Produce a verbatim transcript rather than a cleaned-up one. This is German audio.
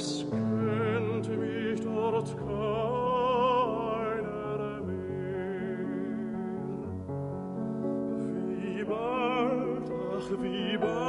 es kennt mich dort keiner mehr. Wie bald, ach wie bald